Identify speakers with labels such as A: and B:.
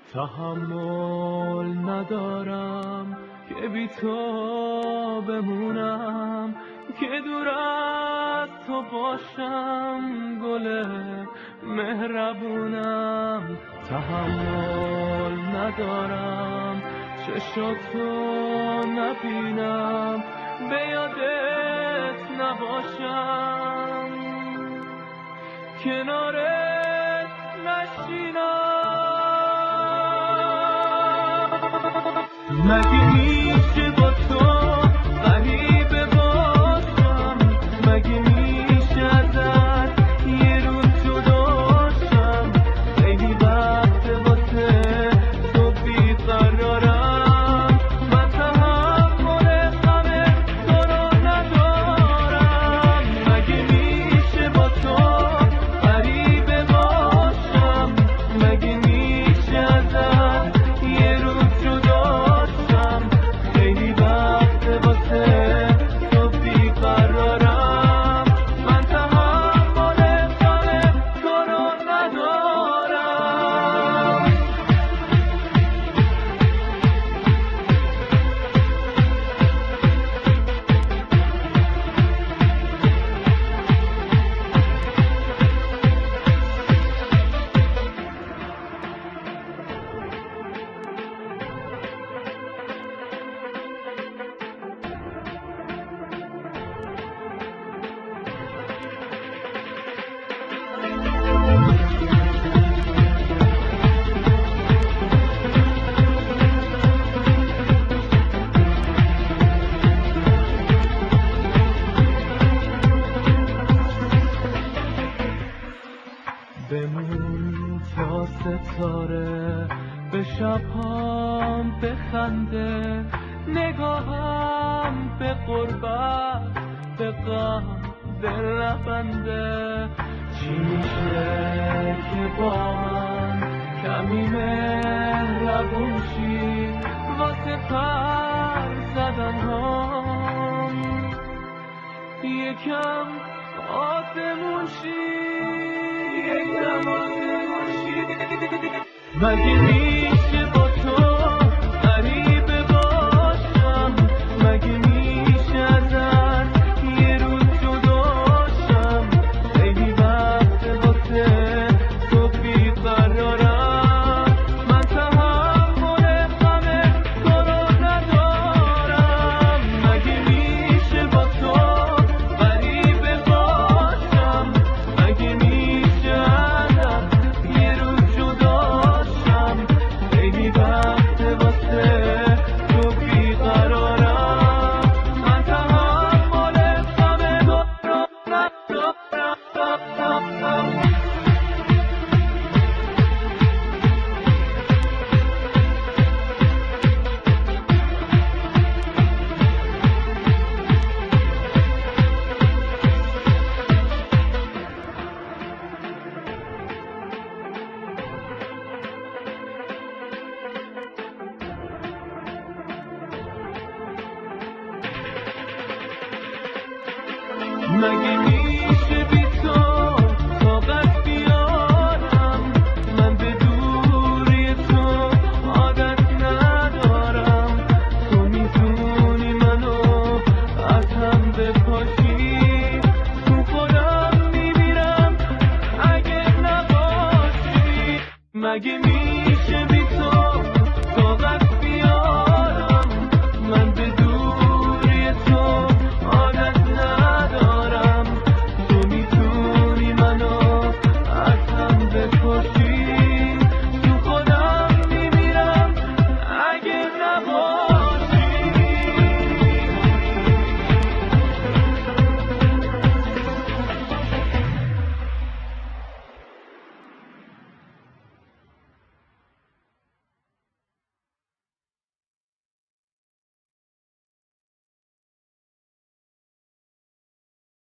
A: تحمل ندارم که بی تو بمونم، که دور از تو باشم، گل مهربونم. تحمل ندارم چشاتو نبینم، به یادت نباشم، کنارت نشینم. مگه میشه با تو غریبه باشم؟ مگه میشه ازت یه روز جداشم؟ خیلی وقت واسه تو بیقرارم، من تحمل غم تو رو ندارم. مگه میشه با تو غریبه باشم؟ مگه میشه ازت یه روز جداشم؟ خیلی وقت واسه تو بیقرارم، من تحمل غم تو رو ندارم. بمون تا ستاره به شبهام بخنده، نگاهم به غربت به غم دل نبنده. چی میشه که با من کمی مهربون شی واسه پر زدن هام، یکم آسمون شی. مگه میشه با تو غریبه باشم؟ مگه میشه ازت یه روز جداشم؟ خیلی وقت واسه تو بیقرارم، من تحمل غم تو رو ندارم. مگه میشه با تو غریبه باشم؟ مگه میشه ازت یه روز جداشم؟ خیلی وقت واسه تو بیقرارم، من تحمل غم تو رو ندارم. مگه